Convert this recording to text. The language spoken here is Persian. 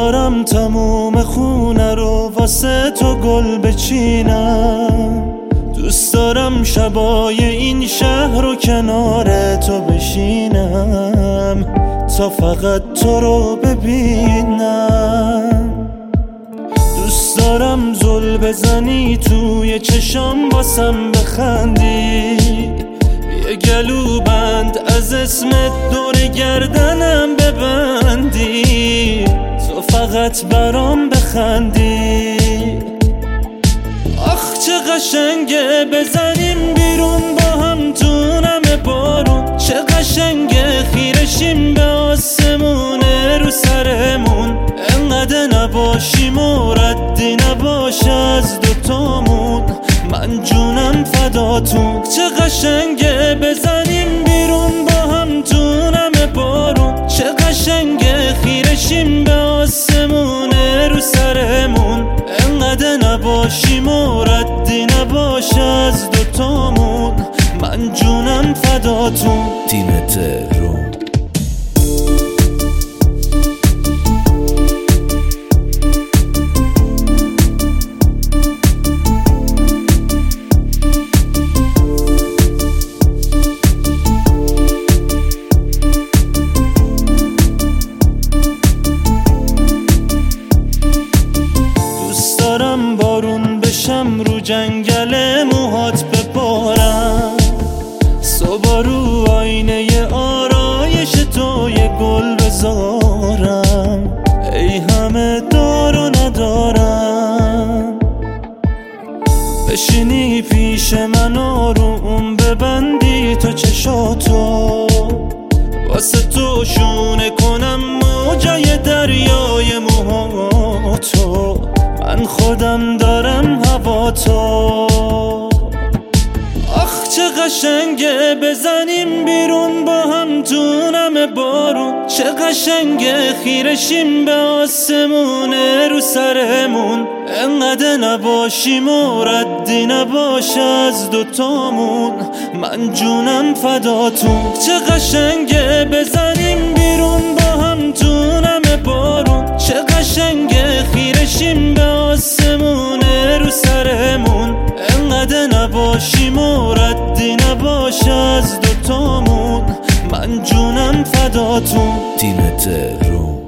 دارم تموم خونه رو واسه تو گل بچینم، دوست دارم شبای این شهر رو کنار تو بشینم تا فقط تو رو ببینم. دوست دارم زل بزنی توی چشام واسم بخندی، یه گلو بند از اسمت دور گردنم ببندی، تو فقط برام بخندی. آخ چه قشنگه بزنیم بیرون با هم تو نم بارون، چه قشنگه خیرشیم به آسمون رو سرمون، انقدر نباشیم و ردی نباشه از دوتامون، من جونم فداتون. چه قشنگه بزنیم بیرون با هم تو نم بارون، چه قشنگه خیرشیم به آسمون رو سرمون، انقدر نباشیم و ردی نباشه از دوتامون، من جونم فداتون. تیم تهران. بارون بشم رو جنگل موهات ببارم، صبح رو آینه آرایش تو یه گل بذارم، ای همه دار و ندارم، بشینی پیش من آروم ببندی تو چشاتو، واسه تو شونه کنم موجای دریای موهاتو، من خودم دارم هوا تو. آخ چه قشنگه بزنیم بیرون با هم تو نم بارون، چه قشنگه خیرشیم به آسمون رو سرمون، انقدر نباشیم و ردی نباشه از دوتامون، من جونم فداتون. چه قشنگه بزنیم بیرون با هم تو نم بارون، چه قشنگه خیرشیم به آسمون رو سرمون، انقدر نباشیم و ردی نباشه از دوتامون، من جونم فداتون. تیم تهران.